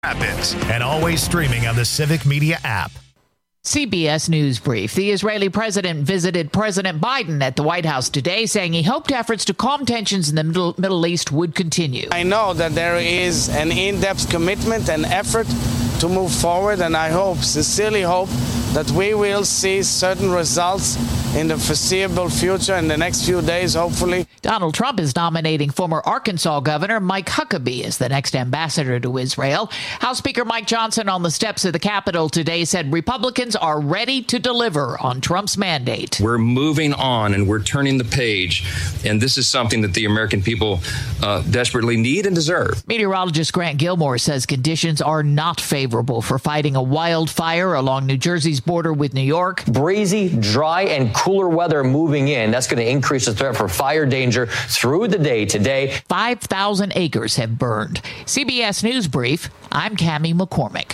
Rapids, and always streaming on the Civic Media app. CBS News Brief. The Israeli president visited President Biden at the White House today, saying he hoped efforts to calm tensions in the Middle East would continue. I know that there is an in-depth commitment and effort to move forward, and I sincerely hope, that we will see certain results in the foreseeable future, in the next few days, hopefully. Donald Trump is nominating former Arkansas Governor Mike Huckabee as the next ambassador to Israel. House Speaker Mike Johnson on the steps of the Capitol today said Republicans are ready to deliver on Trump's mandate. We're moving on and we're turning the page, and this is something that the American people desperately need and deserve. Meteorologist Grant Gilmore says conditions are not favorable for fighting a wildfire along New Jersey's border with New York. Breezy, dry, and cooler weather moving in. That's going to increase the threat for fire danger through the day today. 5,000 acres have burned. CBS News Brief, I'm Cammie McCormick.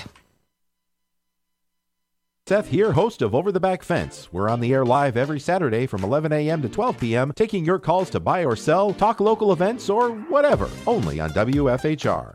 Seth here, host of Over the Back Fence. We're on the air live every Saturday from 11 a.m. to 12 p.m., taking your calls to buy or sell, talk local events, or whatever, only on WFHR.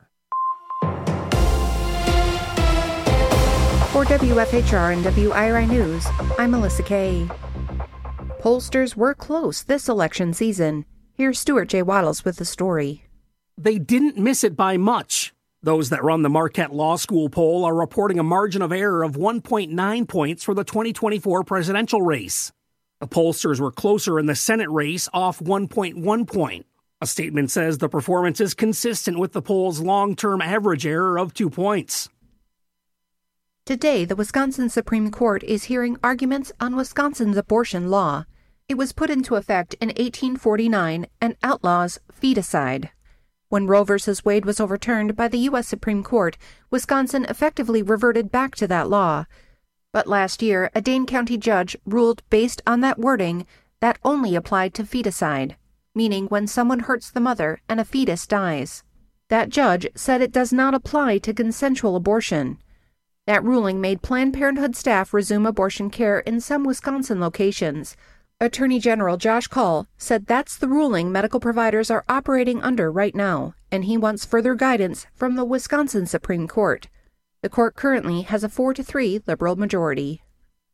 For WFHR and WIRI News, I'm Melissa Kay. Pollsters were close this election season. Here's Stuart J. Waddles with the story. They didn't miss it by much. Those that run the Marquette Law School poll are reporting a margin of error of 1.9 points for the 2024 presidential race. The pollsters were closer in the Senate race, off 1.1 point. A statement says the performance is consistent with the poll's long-term average error of 2 points. Today, the Wisconsin Supreme Court is hearing arguments on Wisconsin's abortion law. It was put into effect in 1849 and outlaws feticide. When Roe v. Wade was overturned by the U.S. Supreme Court, Wisconsin effectively reverted back to that law. But last year, a Dane County judge ruled based on that wording that only applied to feticide, meaning when someone hurts the mother and a fetus dies. That judge said it does not apply to consensual abortion. That ruling made Planned Parenthood staff resume abortion care in some Wisconsin locations. Attorney General Josh Kaul said that's the ruling medical providers are operating under right now, and he wants further guidance from the Wisconsin Supreme Court. The court currently has a 4-3 liberal majority.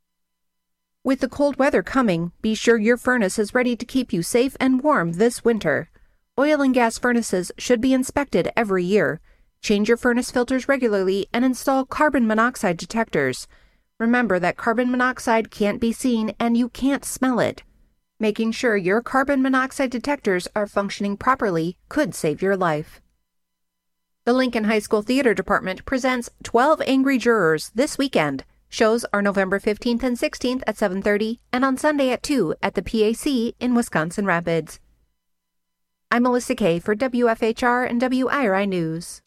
With the cold weather coming, be sure your furnace is ready to keep you safe and warm this winter. Oil and gas furnaces should be inspected every year. Change your furnace filters regularly and install carbon monoxide detectors. Remember that carbon monoxide can't be seen and you can't smell it. Making sure your carbon monoxide detectors are functioning properly could save your life. The Lincoln High School Theater Department presents 12 Angry Jurors this weekend. Shows are November 15th and 16th at 7:30 and on Sunday at 2 at the PAC in Wisconsin Rapids. I'm Melissa Kay for WFHR and WIRI News.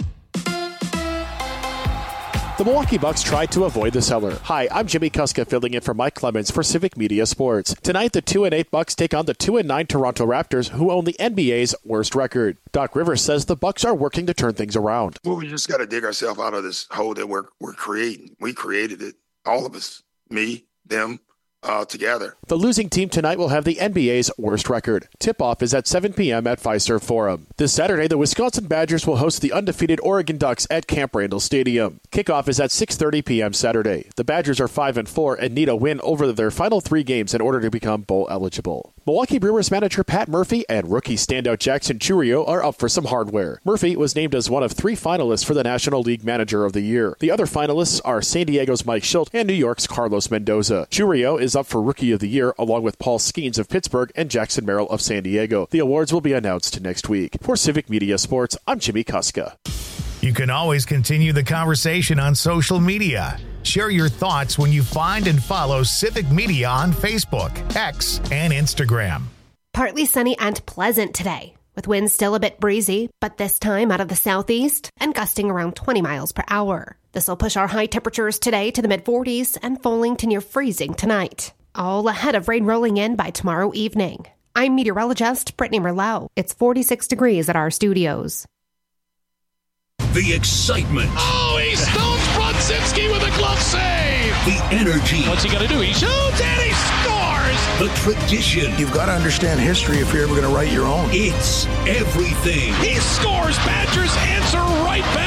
The Milwaukee Bucks tried to avoid the cellar. Hi, I'm Jimmy Kuska filling in for Mike Clemens for Civic Media Sports. Tonight, the 2-8 Bucks take on the 2-9 Toronto Raptors, who own the NBA's worst record. Doc Rivers says the Bucks are working to turn things around. Well, we just got to dig ourselves out of this hole that we're creating. We created it, all of us, me, them, together. The losing team tonight will have the NBA's worst record. Tip-off is at 7 p.m. at Fiserv Forum. This Saturday, the Wisconsin Badgers will host the undefeated Oregon Ducks at Camp Randall Stadium. Kickoff is at 6:30 p.m. Saturday. The Badgers are 5-4 and need a win over their final 3 games in order to become bowl eligible. Milwaukee Brewers manager Pat Murphy and rookie standout Jackson Chourio are up for some hardware. Murphy was named as one of 3 finalists for the National League Manager of the Year. The other finalists are San Diego's Mike Schilt and New York's Carlos Mendoza. Chourio is up for Rookie of the Year along with Paul Skeens of Pittsburgh and Jackson Merrill of San Diego. The awards will be announced next week. For Civic Media Sports, I'm Jimmy Kuska. You can always continue the conversation on social media. Share your thoughts when you find and follow Civic Media on Facebook, X, and Instagram. Partly sunny and pleasant today, with winds still a bit breezy, but this time out of the southeast and gusting around 20 miles per hour. This will push our high temperatures today to the mid-40s and falling to near freezing tonight. All ahead of rain rolling in by tomorrow evening. I'm meteorologist Brittany Merlot. It's 46 degrees at our studios. The excitement. Oh, he stones Brodzinski with a glove save. The energy. What's he going to do? He shoots and he scores. The tradition. You've got to understand history if you're ever going to write your own. It's everything. He scores. Badgers answer right back.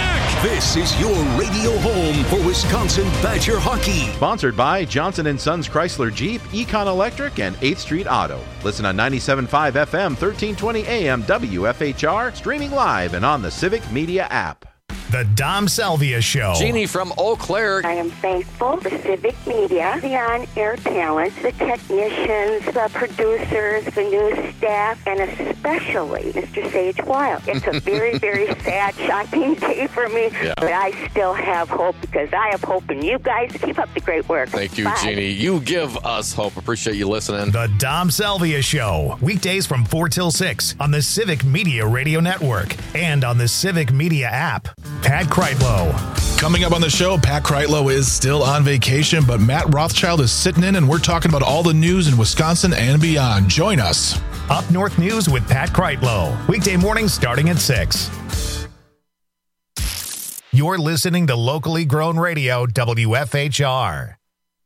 This is your radio home for Wisconsin Badger hockey. Sponsored by Johnson & Sons Chrysler Jeep, Econ Electric, and 8th Street Auto. Listen on 97.5 FM, 1320 AM WFHR, streaming live and on the Civic Media app. The Dom Salvia Show. Jeannie from Eau Claire. I am thankful for Civic Media, the on-air talent, the technicians, the producers, the news staff, and especially Mr. Sage Wild. It's a very, very sad, shocking day for me, but I still have hope because I have hope in you guys. Keep up the great work. Thank you, Bye. Jeannie. You give us hope. Appreciate you listening. The Dom Salvia Show. Weekdays from 4 till 6 on the Civic Media Radio Network and on the Civic Media app. Pat Kreitlow. Coming up on the show, Pat Kreitlow is still on vacation, but Matt Rothschild is sitting in, and we're talking about all the news in Wisconsin and beyond. Join us. Up North News with Pat Kreitlow. Weekday mornings starting at 6. You're listening to locally grown radio, WFHR.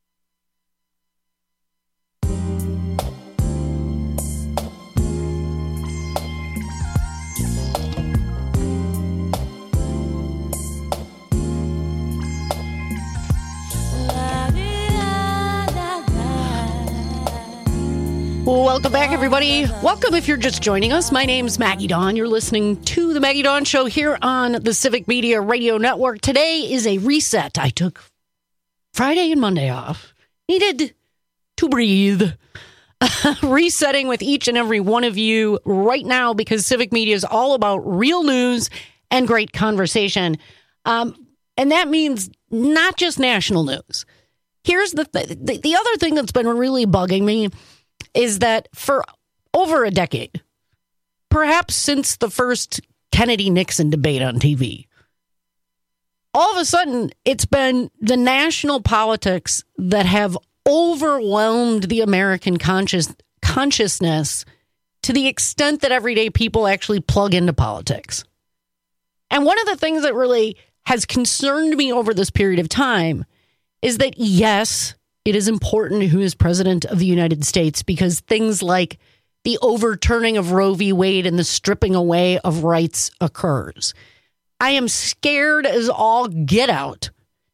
Welcome back, everybody. Welcome if you're just joining us. My name's Maggie Dawn. You're listening to the Maggie Dawn Show here on the Civic Media Radio Network. Today is a reset. I took Friday and Monday off. Needed to breathe. Resetting with each and every one of you right now because Civic Media is all about real news and great conversation. And that means not just national news. Here's the other thing that's been really bugging me is that for over a decade, perhaps since the first Kennedy-Nixon debate on TV, all of a sudden it's been the national politics that have overwhelmed the American consciousness to the extent that everyday people actually plug into politics. And one of the things that really has concerned me over this period of time is that, yes, it is important who is president of the United States because things like the overturning of Roe v. Wade and the stripping away of rights occurs. I am scared as all get out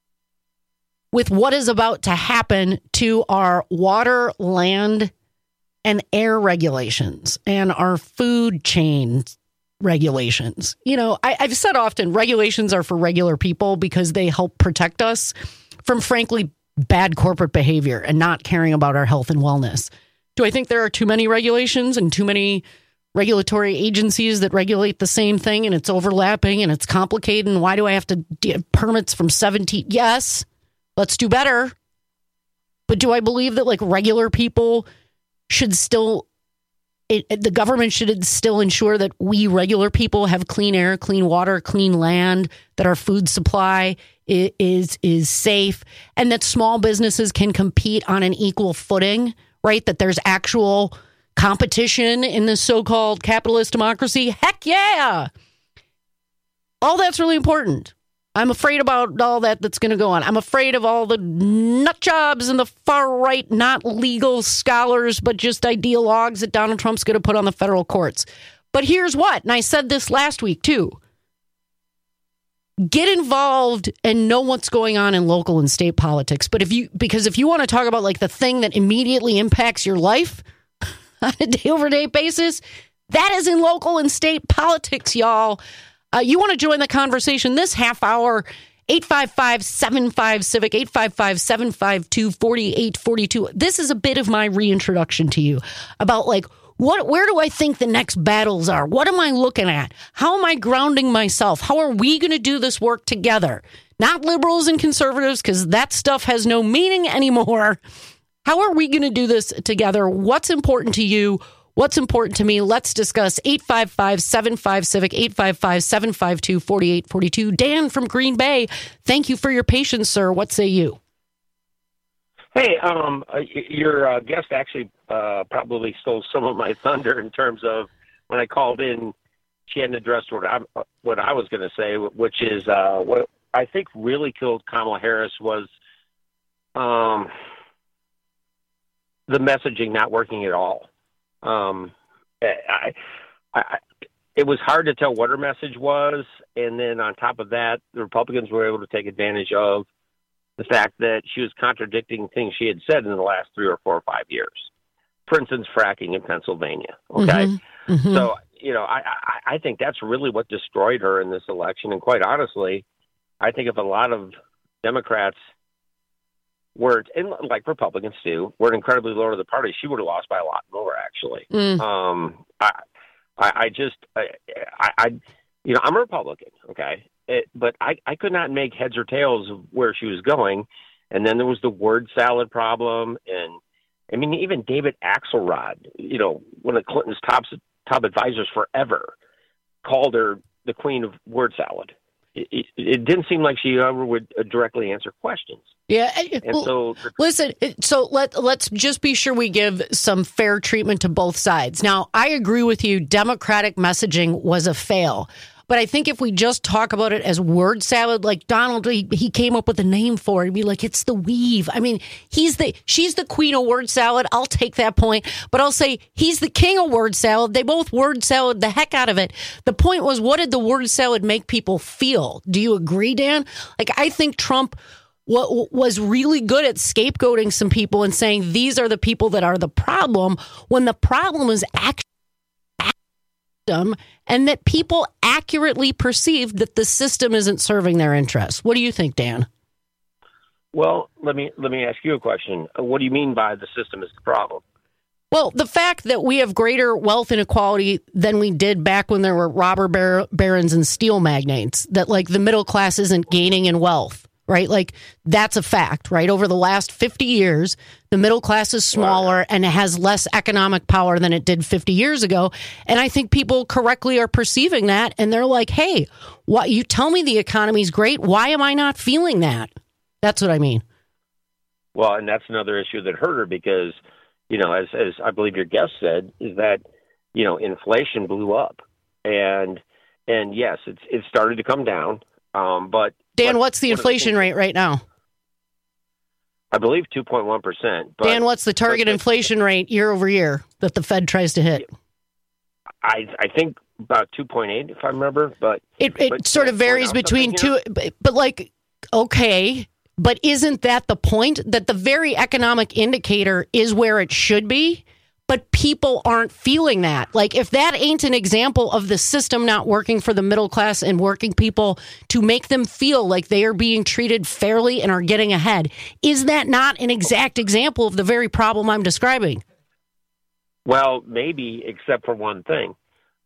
with what is about to happen to our water, land, and air regulations and our food chain regulations. You know, I've said often regulations are for regular people because they help protect us from, frankly, bad corporate behavior and not caring about our health and wellness. Do I think there are too many regulations and too many regulatory agencies that regulate the same thing and it's overlapping and it's complicated? And why do I have to get permits from 17? Yes, let's do better. But do I believe that like regular people should still, the government should still ensure that we regular people have clean air, clean water, clean land, that our food supply is safe, and that small businesses can compete on an equal footing, right? That there's actual competition in this so-called capitalist democracy. Heck yeah! All that's really important. I'm afraid about all that's going to go on. I'm afraid of all the nut jobs and the far right, not legal scholars, but just ideologues that Donald Trump's going to put on the federal courts. But here's what, and I said this last week too. Get involved and know what's going on in local and state politics. But if you want to talk about like the thing that immediately impacts your life on a day-over-day basis, that is in local and state politics, y'all. You want to join the conversation this half hour, 855-75-CIVIC, 855-752-4842. This is a bit of my reintroduction to you about like, where do I think the next battles are? What am I looking at? How am I grounding myself? How are we going to do this work together? Not liberals and conservatives, because that stuff has no meaning anymore. How are we going to do this together? What's important to you? What's important to me? Let's discuss 855-75-CIVIC, 855-752-4842. Dan from Green Bay, thank you for your patience, sir. What say you? Hey, your guest actually probably stole some of my thunder in terms of when I called in, she hadn't addressed what I was going to say, which is what I think really killed Kamala Harris was the messaging not working at all. it was hard to tell what her message was. And then on top of that, the Republicans were able to take advantage of the fact that she was contradicting things she had said in the last 3 or 4 or 5 years. For instance, fracking in Pennsylvania. Okay. So, I think that's really what destroyed her in this election. And quite honestly, I think if a lot of Democrats were, and like Republicans do, were incredibly loyal to the party, she would have lost by a lot more, actually. I'm a Republican, okay? But I could not make heads or tails of where she was going. And then there was the word salad problem. And, I mean, even David Axelrod, one of Clinton's top advisors forever, called her the queen of word salad. It didn't seem like she ever would directly answer questions. Yeah. And so let's just be sure we give some fair treatment to both sides. Now, I agree with you. Democratic messaging was a fail. But I think if we just talk about it as word salad, like Donald, he came up with a name for it. He'd be like, it's the weave. I mean, she's the queen of word salad. I'll take that point. But I'll say he's the king of word salad. They both word salad the heck out of it. The point was, what did the word salad make people feel? Do you agree, Dan? Like, I think Trump was really good at scapegoating some people and saying these are the people that are the problem, when the problem is actually and that people accurately perceive that the system isn't serving their interests. What do you think, Dan? Well, let me ask you a question. What do you mean by the system is the problem? Well, the fact that we have greater wealth inequality than we did back when there were robber barons and steel magnates, that like the middle class isn't gaining in wealth, right? Like that's a fact, right? Over the last 50 years, the middle class is smaller and it has less economic power than it did 50 years ago. And I think people correctly are perceiving that. And they're like, hey, what, you tell me the economy's great. Why am I not feeling that? That's what I mean. Well, and that's another issue that hurt her because, as I believe your guest said, is that, inflation blew up. And yes, it started to come down. But Dan, what's the inflation rate right now? I believe 2.1%. Dan, what's the target inflation rate year over year that the Fed tries to hit? I think about 2.8, if I remember. But it sort of varies between two. But like, okay, but isn't that the point? That the very economic indicator is where it should be? But people aren't feeling that. Like, if that ain't an example of the system not working for the middle class and working people to make them feel like they are being treated fairly and are getting ahead, is that not an exact example of the very problem I'm describing? Well, maybe, except for one thing.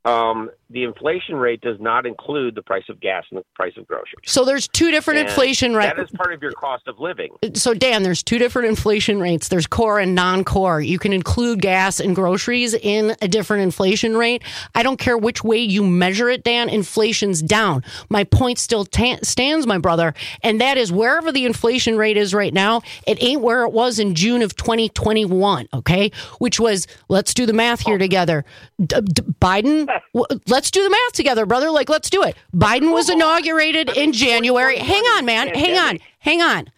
The inflation rate does not include the price of gas and the price of groceries. So there's two different inflation rates. That is part of your cost of living. So, Dan, there's two different inflation rates. There's core and non-core. You can include gas and groceries in a different inflation rate. I don't care which way you measure it, Dan. Inflation's down. My point still stands, my brother, and that is wherever the inflation rate is right now, it ain't where it was in June of 2021, okay? Which was, let's do the math here together. Biden... Let's do the math together, brother. Like, let's do it. Biden was inaugurated in January. Hang on, man. Hang on.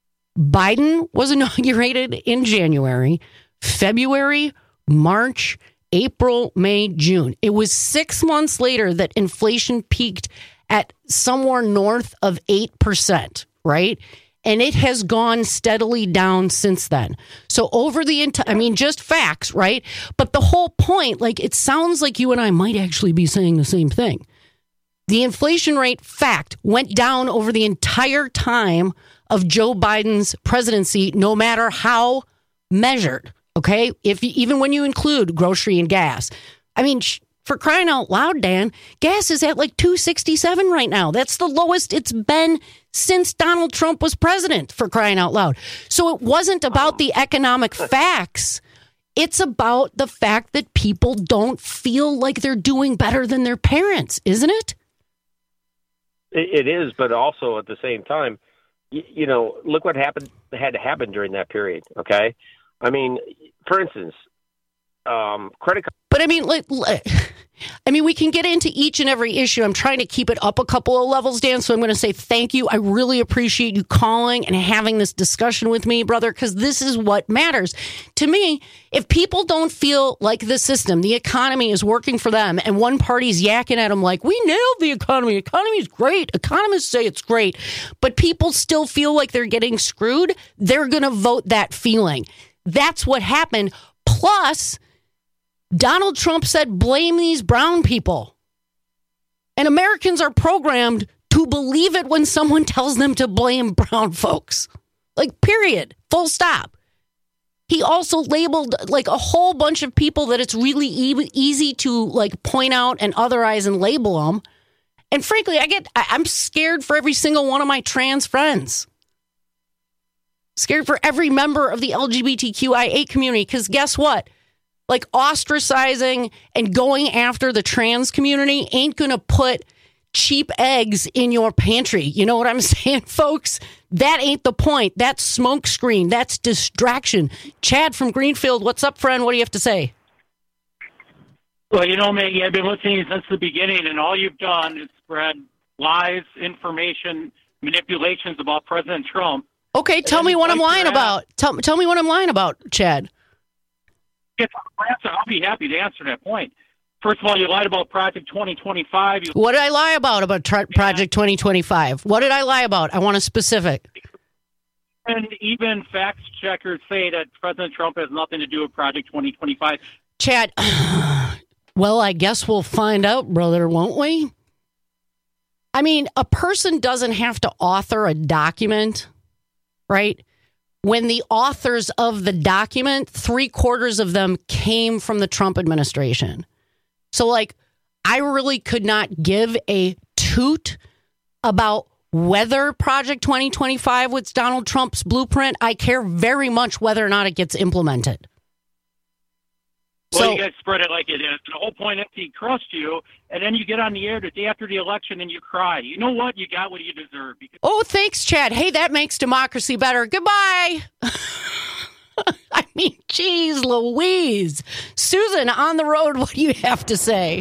Biden was inaugurated in January, February, March, April, May, June. It was 6 months later that inflation peaked at somewhere north of 8%, right? And it has gone steadily down since then. So over the just facts, right? But the whole point, like, it sounds like you and I might actually be saying the same thing. The inflation rate, fact, went down over the entire time of Joe Biden's presidency, no matter how measured, okay? Even when you include grocery and gas. I mean, for crying out loud, Dan, gas is at like $2.67 right now. That's the lowest it's been since Donald Trump was president, for crying out loud. So it wasn't about the economic facts. It's about the fact that people don't feel like they're doing better than their parents, isn't it? It is, but also at the same time, look what had to happen during that period, okay? I mean, for instance, credit card. But I mean, we can get into each and every issue. I'm trying to keep it up a couple of levels, Dan. So I'm going to say thank you. I really appreciate you calling and having this discussion with me, brother, because this is what matters. To me, if people don't feel like the system, the economy is working for them, and one party's yakking at them like, we nailed the economy. Economy is great. Economists say it's great. But people still feel like they're getting screwed. They're going to vote that feeling. That's what happened. Plus, Donald Trump said, blame these brown people. And Americans are programmed to believe it when someone tells them to blame brown folks. Like, period. Full stop. He also labeled like a whole bunch of people that it's really easy to like point out and otherize and label them. And frankly, I'm scared for every single one of my trans friends. Scared for every member of the LGBTQIA community. Because guess what? Like, ostracizing and going after the trans community ain't going to put cheap eggs in your pantry. You know what I'm saying, folks? That ain't the point. That's smokescreen. That's distraction. Chad from Greenfield, what's up, friend? What do you have to say? Well, you know, Maggie, I've been listening since the beginning, and all you've done is spread lies, information, manipulations about President Trump. Okay, tell me what I'm lying about. Tell me what I'm lying about, Chad. I'll be happy to answer that point. First of all, you lied about Project 2025. What did I lie about Project 2025? What did I lie about? I want a specific. And even fact checkers say that President Trump has nothing to do with Project 2025. Chad, well, I guess we'll find out, brother, won't we? I mean, a person doesn't have to author a document, right? When the authors of the document, 3/4 of them came from the Trump administration. So, like, I really could not give a toot about whether Project 2025 was Donald Trump's blueprint. I care very much whether or not it gets implemented. Well, you guys spread it like it is. The whole point is he crushed you, and then you get on the air the day after the election and you cry. You know what? You got what you deserve. Oh, thanks, Chad. Hey, that makes democracy better. Goodbye. I mean, geez Louise. Susan, on the road, what do you have to say?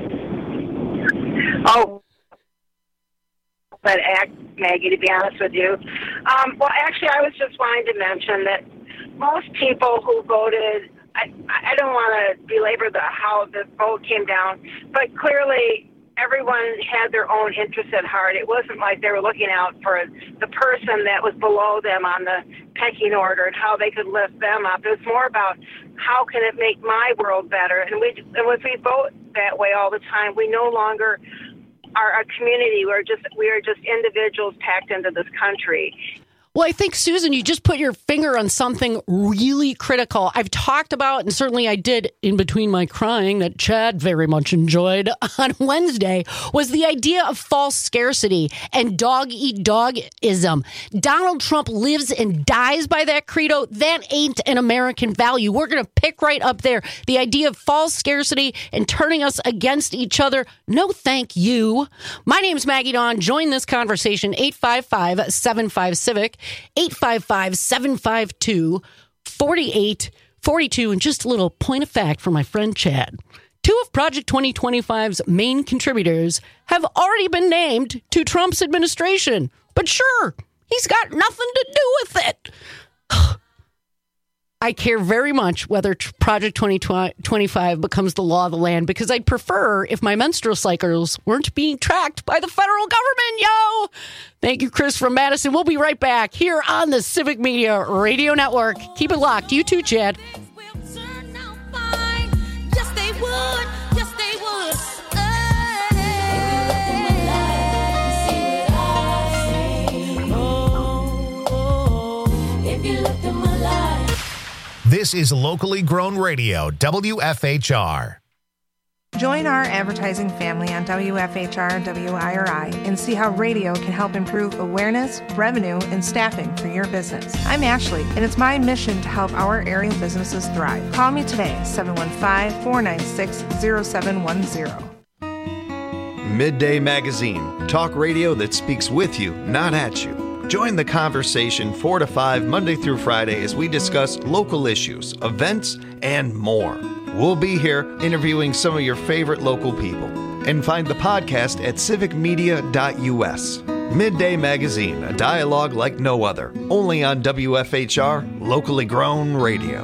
Oh, but Maggie, to be honest with you. Well, actually, I was just wanting to mention that most people who voted, I don't want to belabor how the vote came down, but clearly everyone had their own interests at heart. It wasn't like they were looking out for the person that was below them on the pecking order and how they could lift them up. It was more about how can it make my world better. And if we vote that way all the time, we no longer are a community. We are just individuals packed into this country. Well, I think, Susan, you just put your finger on something really critical. I've talked about, and certainly I did in between my crying that Chad very much enjoyed on Wednesday, was the idea of false scarcity and dog-eat-dogism. Donald Trump lives and dies by that credo. That ain't an American value. We're going to pick right up there. The idea of false scarcity and turning us against each other. No, thank you. My name's Maggie Dawn. Join this conversation, 855-75-CIVIC. 855-752-4842. And just a little point of fact for my friend Chad. 2 of Project 2025's main contributors have already been named to Trump's administration. But sure, he's got nothing to do with it. I care very much whether Project 2025 becomes the law of the land, because I'd prefer if my menstrual cycles weren't being tracked by the federal government, yo! Thank you, Chris from Madison. We'll be right back here on the Civic Media Radio Network. Keep it locked. You too, Chad. Yes, they would. Yes, they would. If you looked at my life. This is locally grown radio, WFHR. Join our advertising family on WFHR and WIRI and see how radio can help improve awareness, revenue, and staffing for your business. I'm Ashley, and it's my mission to help our area businesses thrive. Call me today, 715-496-0710. Midday Magazine, talk radio that speaks with you, not at you. Join the conversation 4 to 5 Monday through Friday as we discuss local issues, events, and more. We'll be here interviewing some of your favorite local people. And find the podcast at civicmedia.us. Midday Magazine, a dialogue like no other. Only on WFHR, locally grown radio.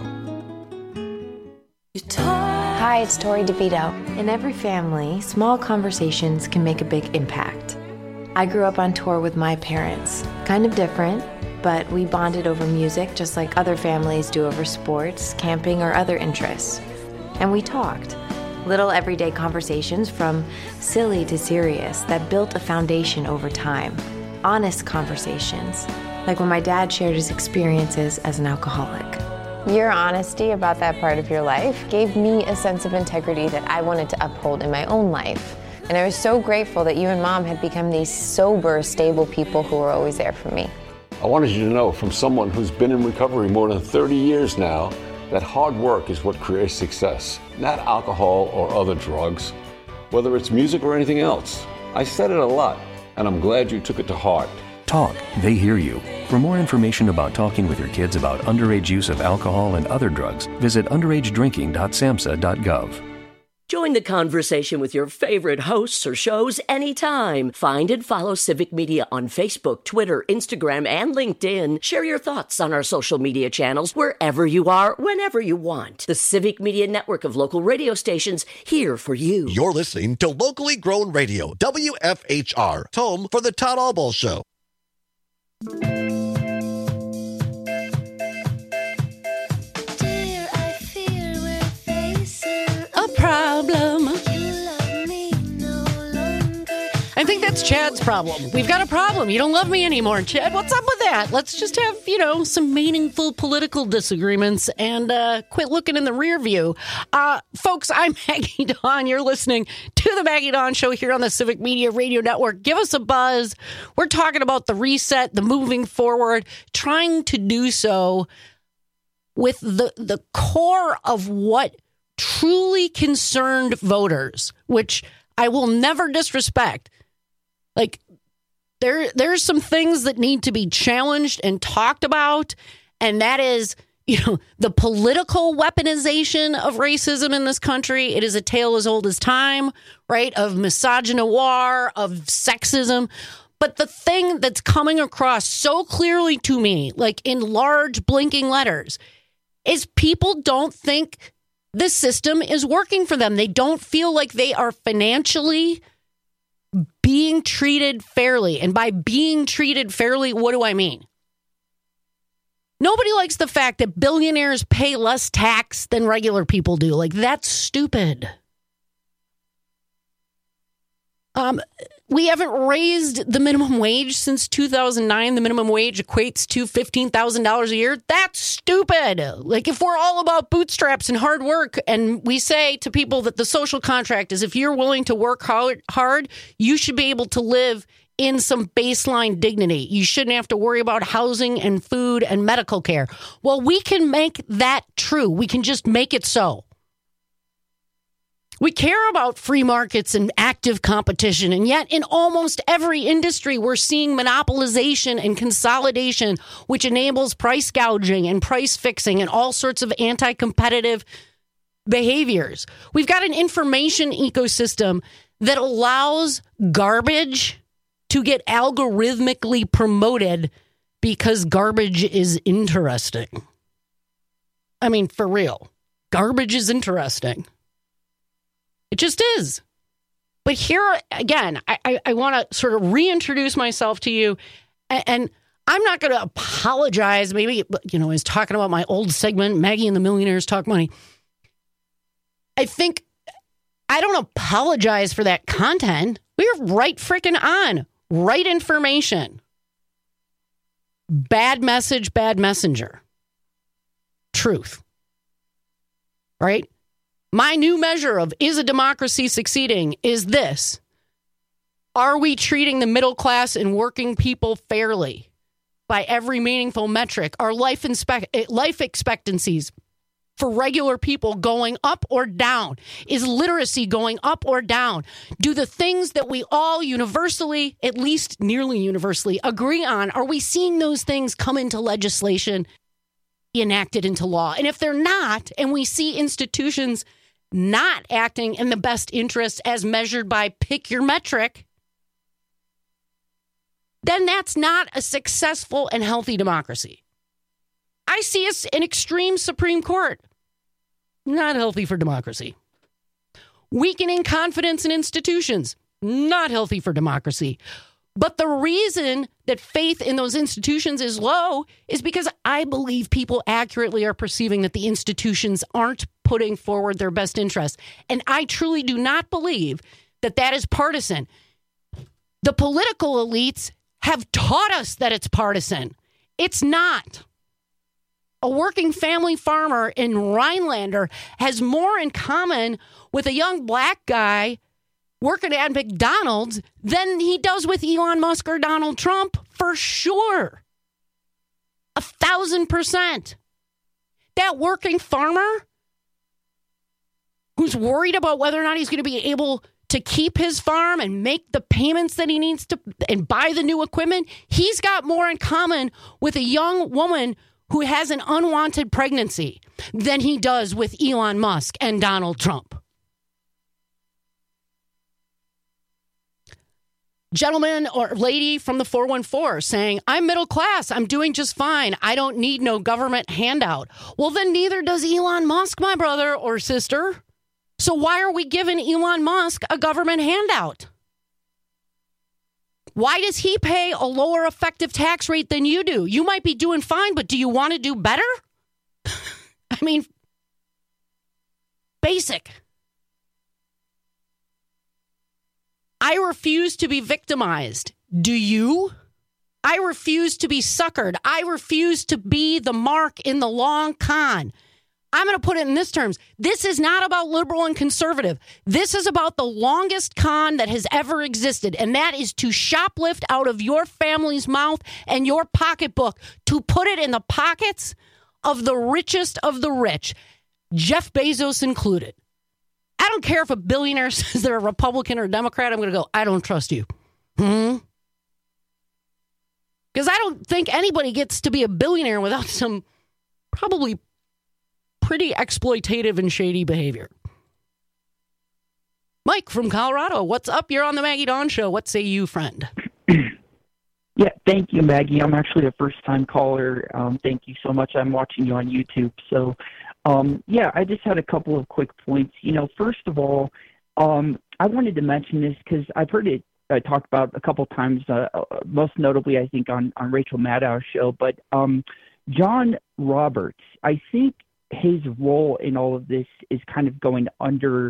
Hi, it's Tori DeVito. In every family, small conversations can make a big impact. I grew up on tour with my parents. Kind of different, but we bonded over music just like other families do over sports, camping, or other interests. And we talked. Little everyday conversations from silly to serious that built a foundation over time. Honest conversations, like when my dad shared his experiences as an alcoholic. Your honesty about that part of your life gave me a sense of integrity that I wanted to uphold in my own life. And I was so grateful that you and Mom had become these sober, stable people who were always there for me. I wanted you to know from someone who's been in recovery more than 30 years now that hard work is what creates success, not alcohol or other drugs, whether it's music or anything else. I said it a lot, and I'm glad you took it to heart. Talk, they hear you. For more information about talking with your kids about underage use of alcohol and other drugs, visit underagedrinking.samhsa.gov. Join the conversation with your favorite hosts or shows anytime. Find and follow Civic Media on Facebook, Twitter, Instagram, and LinkedIn. Share your thoughts on our social media channels wherever you are, whenever you want. The Civic Media network of local radio stations here for you. You're listening to locally grown radio, WFHR, home for the Todd Albaugh Show. Problem. I think that's Chad's problem. We've got a problem. You don't love me anymore, Chad. What's up with that? Let's just have, some meaningful political disagreements and quit looking in the rear view. Folks, I'm Maggie Dawn. You're listening to the Maggie Dawn Show here on the Civic Media Radio Network. Give us a buzz. We're talking about the reset, the moving forward, trying to do so with the core of what truly concerned voters, which I will never disrespect. Like, there's some things that need to be challenged and talked about, and that is, the political weaponization of racism in this country. It is a tale as old as time, right, of misogynoir, of sexism. But the thing that's coming across so clearly to me, like in large blinking letters, is people don't think the system is working for them. They don't feel like they are financially being treated fairly. And by being treated fairly, what do I mean? Nobody likes the fact that billionaires pay less tax than regular people do. Like, that's stupid. We haven't raised the minimum wage since 2009. The minimum wage equates to $15,000 a year. That's stupid. Like, if we're all about bootstraps and hard work, and we say to people that the social contract is if you're willing to work hard, you should be able to live in some baseline dignity. You shouldn't have to worry about housing and food and medical care. Well, we can make that true. We can just make it so. We care about free markets and active competition, and yet in almost every industry, we're seeing monopolization and consolidation, which enables price gouging and price fixing and all sorts of anti-competitive behaviors. We've got an information ecosystem that allows garbage to get algorithmically promoted because garbage is interesting. I mean, for real, garbage is interesting. It just is. But here, again, I want to sort of reintroduce myself to you. And I'm not going to apologize. Maybe, I was talking about my old segment, Maggie and the Millionaires Talk Money. I think I don't apologize for that content. We're right freaking on. Right information. Bad message, bad messenger. Truth. Right? My new measure of is a democracy succeeding is this. Are we treating the middle class and working people fairly by every meaningful metric? Are life expectancies for regular people going up or down? Is literacy going up or down? Do the things that we all universally, at least nearly universally, agree on, are we seeing those things come into legislation? enacted into law. And if they're not, and we see institutions not acting in the best interest as measured by pick your metric, then that's not a successful and healthy democracy. I see an extreme Supreme Court. Not healthy for democracy. Weakening confidence in institutions. Not healthy for democracy. But the reason that faith in those institutions is low is because I believe people accurately are perceiving that the institutions aren't putting forward their best interests. And I truly do not believe that that is partisan. The political elites have taught us that it's partisan. It's not. A working family farmer in Rhinelander has more in common with a young black guy working at McDonald's than he does with Elon Musk or Donald Trump, for sure. 1,000%. That working farmer who's worried about whether or not he's going to be able to keep his farm and make the payments that he needs to and buy the new equipment, he's got more in common with a young woman who has an unwanted pregnancy than he does with Elon Musk and Donald Trump. Gentleman or lady from the 414 saying, I'm middle class. I'm doing just fine. I don't need no government handout. Well, then neither does Elon Musk, my brother or sister. So why are we giving Elon Musk a government handout? Why does he pay a lower effective tax rate than you do? You might be doing fine, but do you want to do better? I mean, basic. I refuse to be victimized. Do you? I refuse to be suckered. I refuse to be the mark in the long con. I'm going to put it in this terms. This is not about liberal and conservative. This is about the longest con that has ever existed, and that is to shoplift out of your family's mouth and your pocketbook to put it in the pockets of the richest of the rich, Jeff Bezos included. I don't care if a billionaire says they're a Republican or a Democrat. I'm going to go, I don't trust you. Because I don't think anybody gets to be a billionaire without some probably pretty exploitative and shady behavior. Mike from Colorado, what's up? You're on the Maggie Dawn Show. What say you, friend? Yeah, thank you, Maggie. I'm actually a first-time caller. Thank you so much. I'm watching you on YouTube. So, yeah, I just had a couple of quick points. You know, first of all, I wanted to mention this because I've heard it talked about a couple times, most notably, I think, on Rachel Maddow's show. But John Roberts, I think his role in all of this is kind of going under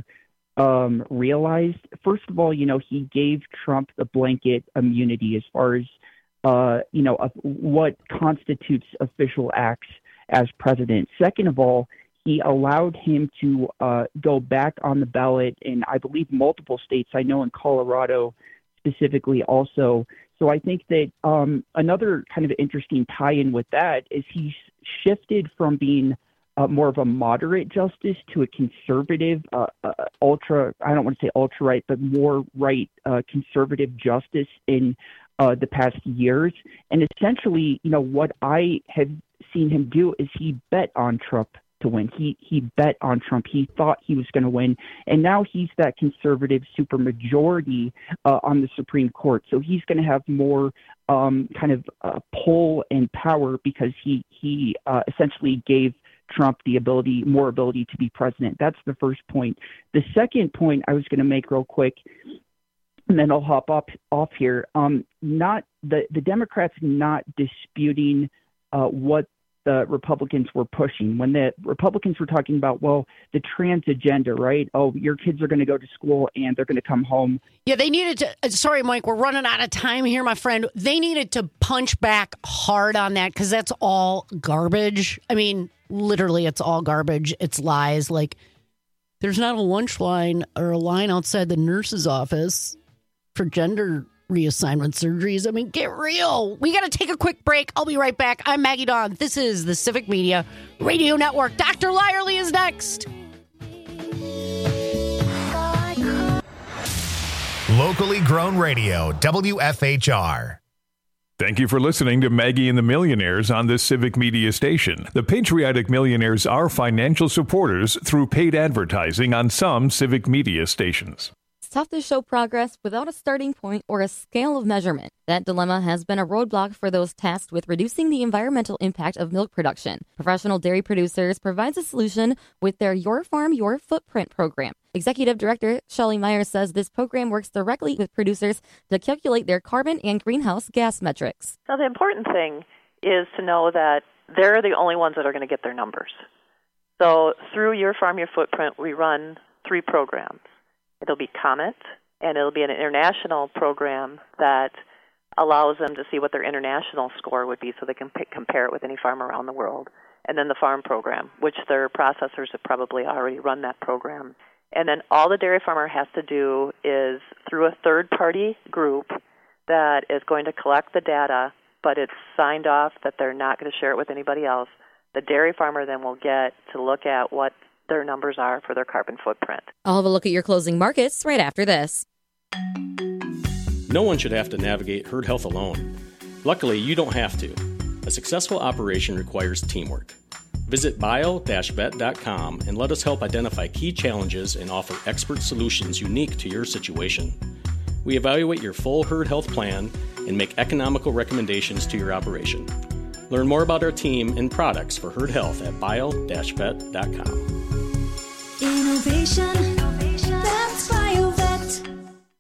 realized. First of all, you know, he gave Trump the blanket immunity as far as, you know, what constitutes official acts as president. Second of all, he allowed him to go back on the ballot in, I believe, multiple states. I know in Colorado specifically also. So I think that another kind of interesting tie-in with that is he's shifted from being more of a moderate justice to a conservative, ultra, I don't want to say ultra right, but more right conservative justice in the past years. And essentially, you know, what I have seen him do is he bet on Trump to win. He bet on Trump. He thought he was going to win. And now he's that conservative supermajority on the Supreme Court. So he's going to have more kind of pull and power because he essentially gave Trump more ability to be president. That's the first point. The second point I was going to make real quick, and then I'll hop off here. Not the Democrats not disputing what the Republicans were pushing. When the Republicans were talking about, well, the trans agenda, right? Oh, your kids are going to go to school and they're going to come home. Yeah, they needed to, sorry, Mike, we're running out of time here, my friend. They needed to punch back hard on that because that's all garbage. I mean, literally, it's all garbage. It's lies. Like, there's not a lunch line or a line outside the nurse's office for gender reassignment surgeries. I mean, get real. We got to take a quick break. I'll be right back. I'm Maggie Dawn. This is the Civic Media Radio Network. Dr. Lyerly is next. Locally grown radio, WFHR. Thank you for listening to Maggie and the Millionaires on this Civic Media station. The Patriotic Millionaires are financial supporters through paid advertising on some Civic Media stations. It's tough to show progress without a starting point or a scale of measurement. That dilemma has been a roadblock for those tasked with reducing the environmental impact of milk production. Professional Dairy Producers provides a solution with their Your Farm, Your Footprint program. Executive Director Shelley Myers says this program works directly with producers to calculate their carbon and greenhouse gas metrics. Now, the important thing is to know that they're the only ones that are going to get their numbers. So through Your Farm, Your Footprint, we run 3 programs. It'll be Comet, and it'll be an international program that allows them to see what their international score would be so they can compare it with any farm around the world. And then the Farm program, which their processors have probably already run that program. And then all the dairy farmer has to do is, through a third-party group that is going to collect the data, but it's signed off that they're not going to share it with anybody else, the dairy farmer then will get to look at what their numbers are for their carbon footprint. I'll have a look at your closing markets right after this. No one should have to navigate herd health alone. Luckily, you don't have to. A successful operation requires teamwork. Visit bio-vet.com and let us help identify key challenges and offer expert solutions unique to your situation. We evaluate your full herd health plan and make economical recommendations to your operation. Learn more about our team and products for herd health at bio-vet.com. Innovation, that's BioVet.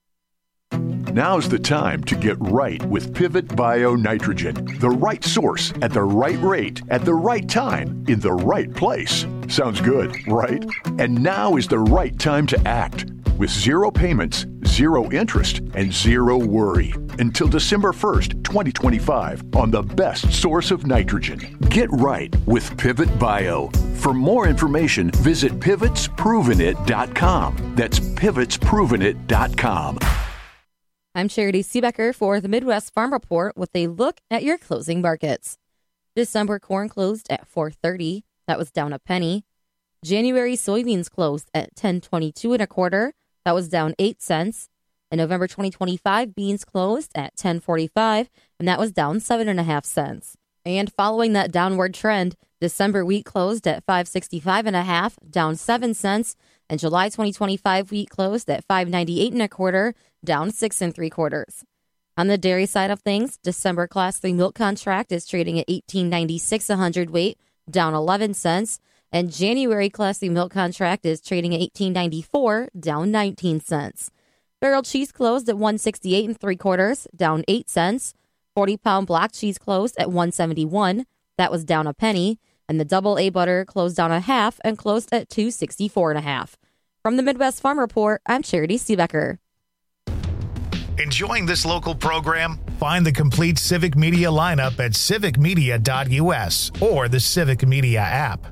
Now's the time to get right with Pivot Bio Nitrogen. The right source at the right rate at the right time in the right place. Sounds good, right? And now is the right time to act. With 0 payments, 0 interest, and 0 worry. Until December 1st, 2025 on the best source of nitrogen. Get right with Pivot Bio. For more information, visit pivotsprovenit.com. That's pivotsprovenit.com. I'm Charity Seebecker for the Midwest Farm Report with a look at your closing markets. December corn closed at $4.30. That was down a penny. January soybeans closed at $10.22 1/4. That was down 8 cents. In November 2025, beans closed at $10.45, and that was down 7.5 cents. And following that downward trend, December wheat closed at $5.65 1/2, down 7 cents, and July 2025 wheat closed at $5.98 1/4, down 6 3/4. On the dairy side of things, December Class 3 milk contract is trading at $18.96 a hundredweight, down 11 cents. And January Class C milk contract is trading at $18.94, down 19 cents. Barrel cheese closed at $1.68 3/4, down 8 cents. 40-pound block cheese closed at $1.71. That was down a penny. And the double A butter closed down a half and closed at $2.64 1/2. From the Midwest Farm Report, I'm Charity Seebecker. Enjoying this local program? Find the complete Civic Media lineup at civicmedia.us or the Civic Media app.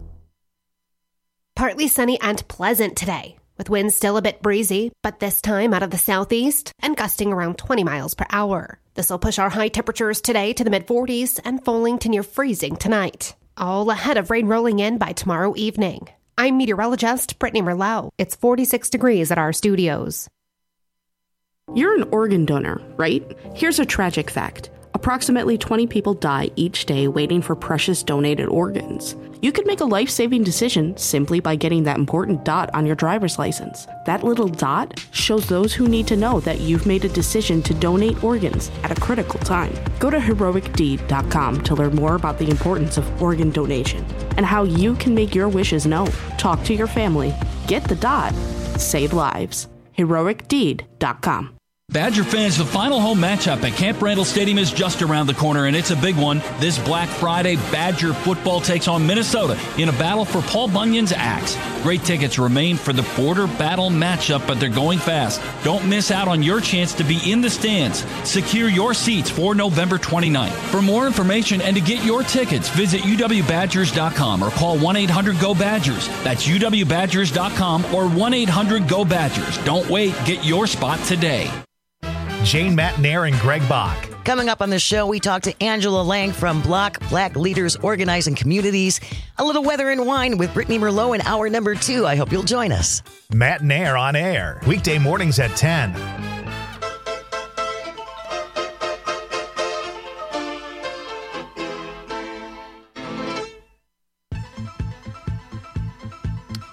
Partly sunny and pleasant today, with winds still a bit breezy, but this time out of the southeast and gusting around 20 miles per hour. This will push our high temperatures today to the mid-40s and falling to near freezing tonight, all ahead of rain rolling in by tomorrow evening. I'm meteorologist Brittany Merlot. It's 46 degrees at our studios. You're an organ donor, right? Here's a tragic fact. Approximately 20 people die each day waiting for precious donated organs. You could make a life-saving decision simply by getting that important dot on your driver's license. That little dot shows those who need to know that you've made a decision to donate organs at a critical time. Go to heroicdeed.com to learn more about the importance of organ donation and how you can make your wishes known. Talk to your family. Get the dot. Save lives. heroicdeed.com. Badger fans, the final home matchup at Camp Randall Stadium is just around the corner, and it's a big one. This Black Friday, Badger football takes on Minnesota in a battle for Paul Bunyan's axe. Great tickets remain for the border battle matchup, but they're going fast. Don't miss out on your chance to be in the stands. Secure your seats for November 29th. For more information and to get your tickets, visit uwbadgers.com or call 1-800-GO-BADGERS. That's uwbadgers.com or 1-800-GO-BADGERS. Don't wait. Get your spot today. Jane Matnair and Greg Bach. Coming up on the show, we talk to Angela Lang from Block Black Leaders Organizing Communities. A little weather and wine with Brittany Merlot in hour number 2. I hope you'll join us. Matnair on air, weekday mornings at 10.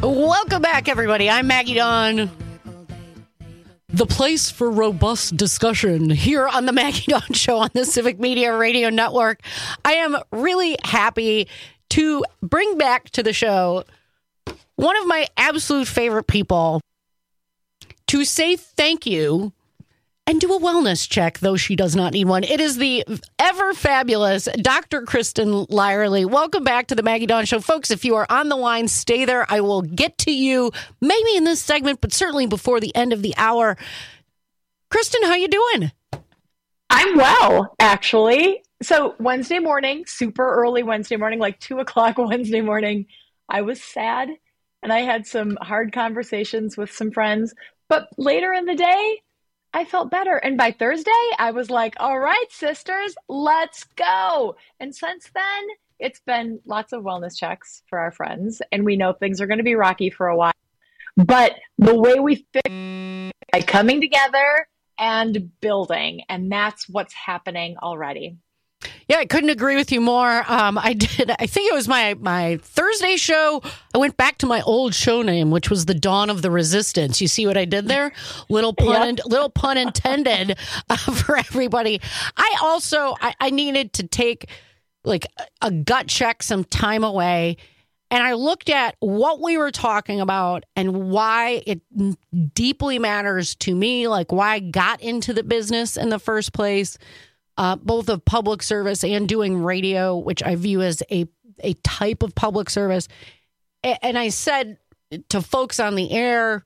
Welcome back, everybody. I'm Maggie Dawn. The place for robust discussion here on the Maggie Dawn Show on the Civic Media Radio Network. I am really happy to bring back to the show one of my absolute favorite people to say thank you and do a wellness check, though she does not need one. It is the ever fabulous Dr. Kristen Lyerly. Welcome back to the Maggie Dawn Show. Folks, if you are on the line, stay there. I will get to you maybe in this segment, but certainly before the end of the hour. Kristen, how you doing? I'm well, actually. So Wednesday morning, super early Wednesday morning, like 2 o'clock Wednesday morning, I was sad and I had some hard conversations with some friends. But later in the day, I felt better. And by Thursday, I was like, all right, sisters, let's go. And since then, it's been lots of wellness checks for our friends. And we know things are going to be rocky for a while. But the way we fix by coming together and building. And that's what's happening already. Yeah, I couldn't agree with you more. I think it was my Thursday show. I went back to my old show name, which was The Dawn of the Resistance. You see what I did there? Little pun intended for everybody. I needed to take like a gut check, some time away. And I looked at what we were talking about and why it deeply matters to me, like why I got into the business in the first place. Both of public service and doing radio, which I view as a type of public service. And I said to folks on the air,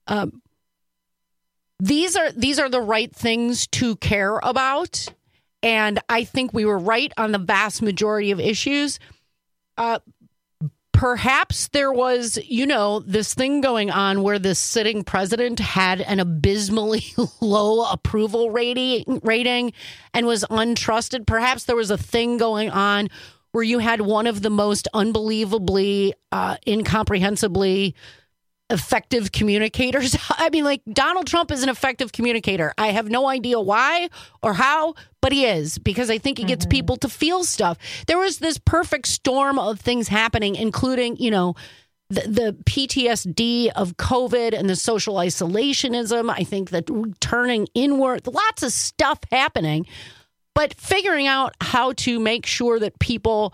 these are the right things to care about. And I think we were right on the vast majority of issues. Perhaps there was, this thing going on where the sitting president had an abysmally low approval rating and was untrusted. Perhaps there was a thing going on where you had one of the most unbelievably, incomprehensibly effective communicators. I mean, like Donald Trump is an effective communicator. I have no idea why or how, but he is, because I think he gets people to feel stuff. There was this perfect storm of things happening, including, the PTSD of COVID and the social isolationism. I think that turning inward, lots of stuff happening, but figuring out how to make sure that people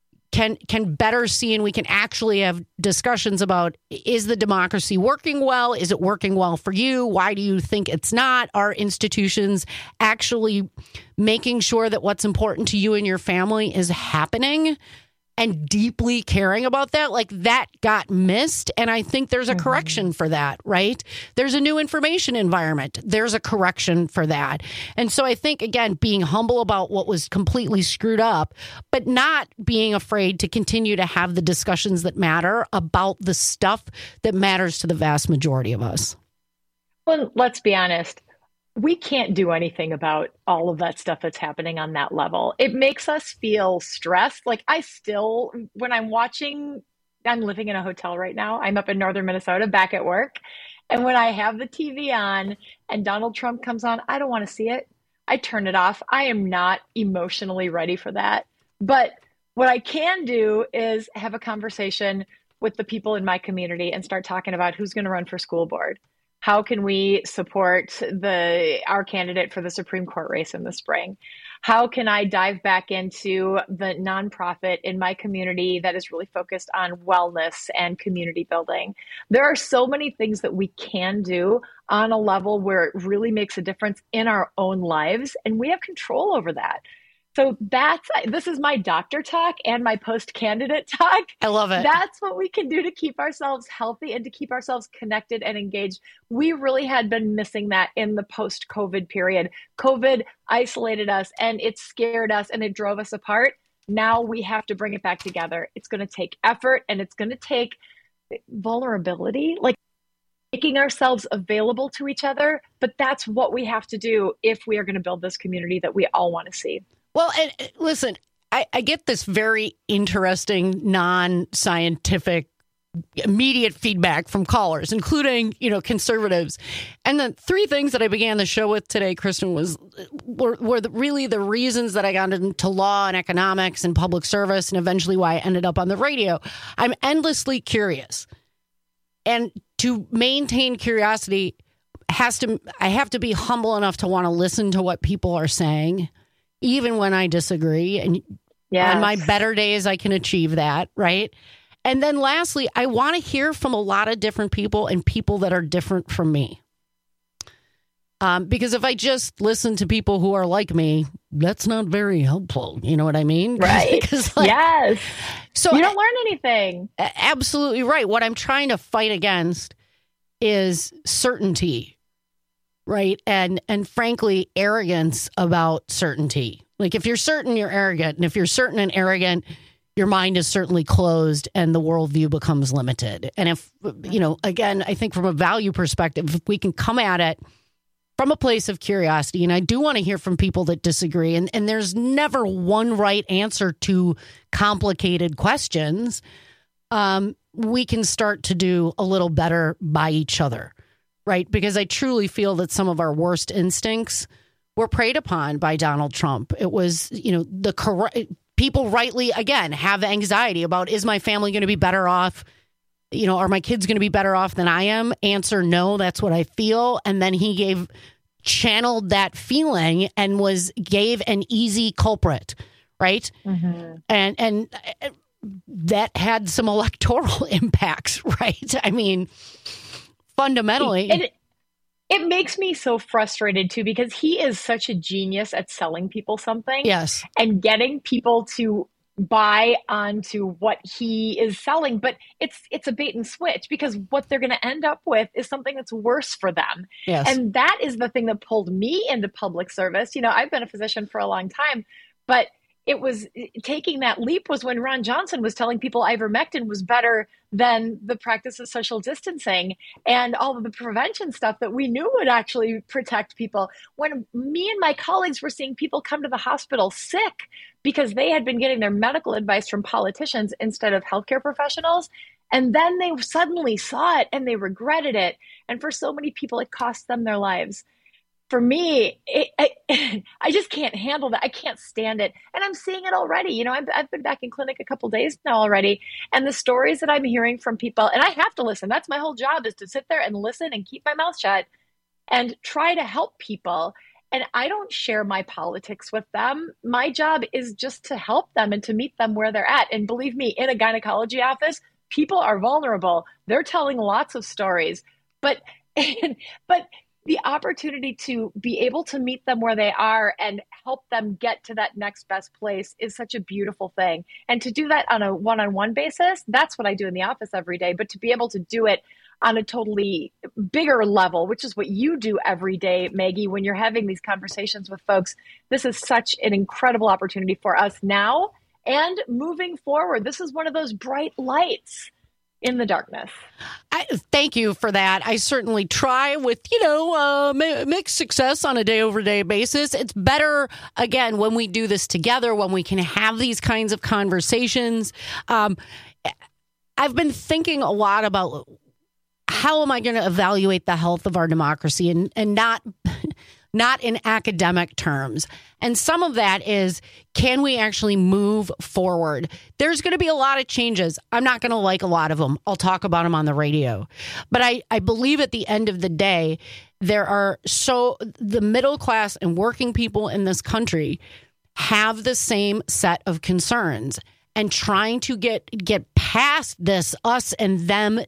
can better see and we can actually have discussions about, is the democracy working well? Is it working well for you? Why do you think it's not? Are institutions actually making sure that what's important to you and your family is happening? And deeply caring about that, like that got missed. And I think there's a correction for that, right? There's a new information environment. There's a correction for that. And so I think, again, being humble about what was completely screwed up, but not being afraid to continue to have the discussions that matter about the stuff that matters to the vast majority of us. Well, let's be honest. We can't do anything about all of that stuff that's happening on that level. It makes us feel stressed. Like when I'm living in a hotel right now. I'm up in northern Minnesota, back at work. And when I have the TV on and Donald Trump comes on, I don't want to see it. I turn it off. I am not emotionally ready for that. But what I can do is have a conversation with the people in my community and start talking about who's going to run for school board. How can we support our candidate for the Supreme Court race in the spring? How can I dive back into the nonprofit in my community that is really focused on wellness and community building? There are so many things that we can do on a level where it really makes a difference in our own lives, and we have control over that. So this is my doctor talk and my post-candidate talk. I love it. That's what we can do to keep ourselves healthy and to keep ourselves connected and engaged. We really had been missing that in the post-COVID period. COVID isolated us and it scared us and it drove us apart. Now we have to bring it back together. It's going to take effort and it's going to take vulnerability, like making ourselves available to each other. But that's what we have to do if we are going to build this community that we all want to see. Well, and listen, I get this very interesting, non-scientific, immediate feedback from callers, including, conservatives. And the three things that I began the show with today, Kristen, were really the reasons that I got into law and economics and public service and eventually why I ended up on the radio. I'm endlessly curious. And to maintain curiosity I have to be humble enough to want to listen to what people are saying, even when I disagree. And on my better days, I can achieve that, right? And then lastly, I want to hear from a lot of different people and people that are different from me. Because if I just listen to people who are like me, that's not very helpful. You know what I mean? Right. Yes. So you don't learn anything. Absolutely right. What I'm trying to fight against is certainty, right? And frankly, arrogance about certainty. Like if you're certain, you're arrogant. And if you're certain and arrogant, your mind is certainly closed and the worldview becomes limited. And if, again, I think from a value perspective, if we can come at it from a place of curiosity, and I do want to hear from people that disagree, and there's never one right answer to complicated questions, we can start to do a little better by each other, right? Because I truly feel that some of our worst instincts were preyed upon by Donald Trump. It was, people rightly, again, have anxiety about, is my family going to be better off? Are my kids going to be better off than I am? Answer, no, that's what I feel. And then he channeled that feeling and gave an easy culprit, right? Mm-hmm. And that had some electoral impacts, right? I mean, fundamentally. It makes me so frustrated, too, because he is such a genius at selling people something. Yes. And getting people to buy onto what he is selling. But it's a bait and switch, because what they're going to end up with is something that's worse for them. Yes. And that is the thing that pulled me into public service. I've been a physician for a long time, but it was taking that leap was when Ron Johnson was telling people ivermectin was better than the practice of social distancing and all of the prevention stuff that we knew would actually protect people. When me and my colleagues were seeing people come to the hospital sick because they had been getting their medical advice from politicians instead of healthcare professionals, and then they suddenly saw it and they regretted it. And for so many people, it cost them their lives. For me, I just can't handle that. I can't stand it. And I'm seeing it already. I've been back in clinic a couple days now already. And the stories that I'm hearing from people, and I have to listen. That's my whole job, is to sit there and listen and keep my mouth shut and try to help people. And I don't share my politics with them. My job is just to help them and to meet them where they're at. And believe me, in a gynecology office, people are vulnerable. They're telling lots of stories. But the opportunity to be able to meet them where they are and help them get to that next best place is such a beautiful thing. And to do that on a one-on-one basis, that's what I do in the office every day. But to be able to do it on a totally bigger level, which is what you do every day, Maggie, when you're having these conversations with folks, this is such an incredible opportunity for us now and moving forward. This is one of those bright lights in the darkness. Thank you for that. I certainly try with, mixed success on a day-over-day basis. It's better, again, when we do this together, when we can have these kinds of conversations. I've been thinking a lot about how am I going to evaluate the health of our democracy, and not in academic terms. And some of that is, can we actually move forward? There's going to be a lot of changes. I'm not going to like a lot of them. I'll talk about them on the radio. But I believe at the end of the day, the middle class and working people in this country have the same set of concerns. And trying to get past this us and them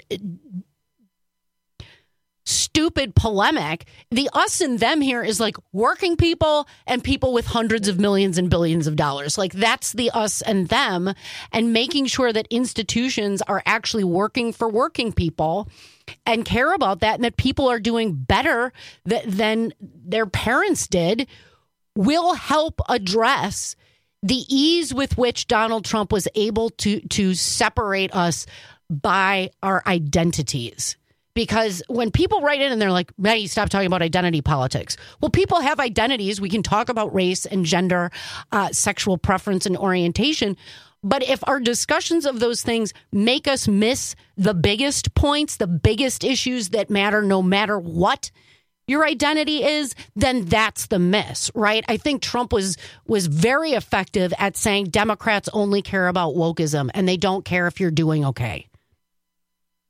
stupid polemic. The us and them here is like working people and people with hundreds of millions and billions of dollars. Like that's the us and them, and making sure that institutions are actually working for working people and care about that, and that people are doing better than their parents did, will help address the ease with which Donald Trump was able to separate us by our identities. Because when people write in and they're like, Maggie, stop talking about identity politics. Well, people have identities. We can talk about race and gender, sexual preference and orientation. But if our discussions of those things make us miss the biggest points, the biggest issues that matter, no matter what your identity is, then that's the miss, right? I think Trump was very effective at saying Democrats only care about wokeism and they don't care if you're doing okay.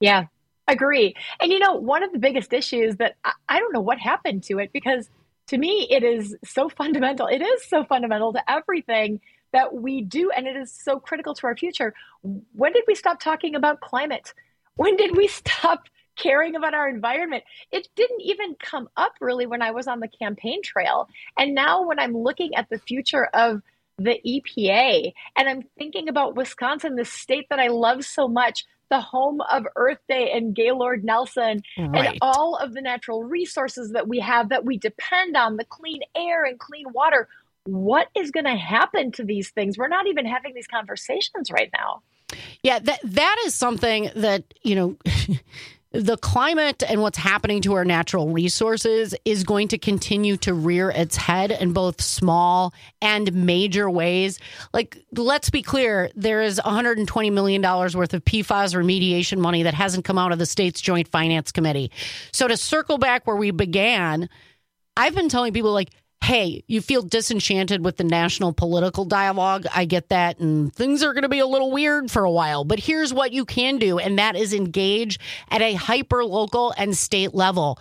Yeah, agree. And one of the biggest issues that I don't know what happened to it, because to me, it is so fundamental. It is so fundamental to everything that we do, and it is so critical to our future. When did we stop talking about climate? When did we stop caring about our environment? It didn't even come up really when I was on the campaign trail. And now when I'm looking at the future of the EPA and I'm thinking about Wisconsin, the state that I love so much, the home of Earth Day and Gaylord Nelson, and all of the natural resources that we have that we depend on, the clean air and clean water. What is going to happen to these things? We're not even having these conversations right now. Yeah, that is something that, the climate and what's happening to our natural resources is going to continue to rear its head in both small and major ways. Like, let's be clear, there is $120 million worth of PFAS remediation money that hasn't come out of the state's Joint Finance Committee. So to circle back where we began, I've been telling people, like, hey, you feel disenchanted with the national political dialogue. I get that. And things are going to be a little weird for a while. But here's what you can do. And that is engage at a hyper local and state level.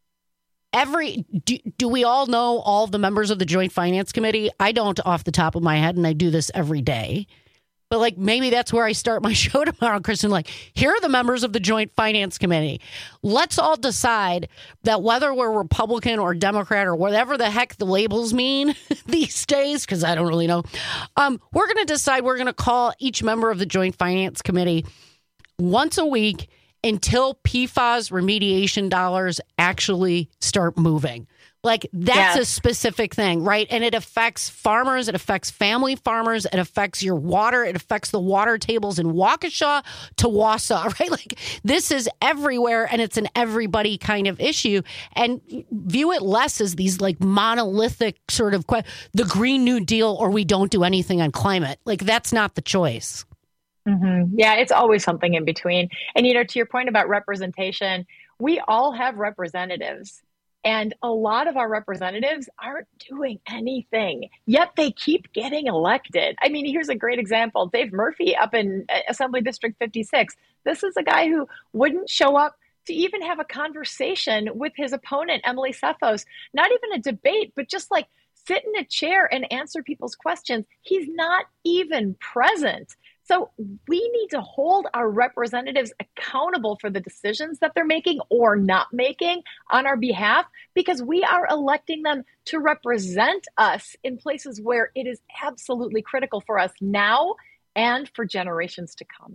Do we all know all the members of the Joint Finance Committee? I don't off the top of my head. And I do this every day. But like, maybe that's where I start my show tomorrow, Kristen. Like, here are the members of the Joint Finance Committee. Let's all decide that whether we're Republican or Democrat or whatever the heck the labels mean these days, because I don't really know, we're going to decide we're going to call each member of the Joint Finance Committee once a week until PFAS remediation dollars actually start moving. Like, that's a specific thing, right? And it affects farmers. It affects family farmers. It affects your water. It affects the water tables in Waukesha to Wausau, right? Like, this is everywhere, and it's an everybody kind of issue. And view it less as these, like, monolithic sort of the Green New Deal or we don't do anything on climate. Like, that's not the choice. Mm-hmm. Yeah, it's always something in between. And, to your point about representation, we all have representatives. And a lot of our representatives aren't doing anything, yet they keep getting elected. I mean, here's a great example. Dave Murphy up in Assembly District 56. This is a guy who wouldn't show up to even have a conversation with his opponent, Emily Sefos. Not even a debate, but just like sit in a chair and answer people's questions. He's not even present. So we need to hold our representatives accountable for the decisions that they're making or not making on our behalf, because we are electing them to represent us in places where it is absolutely critical for us now and for generations to come.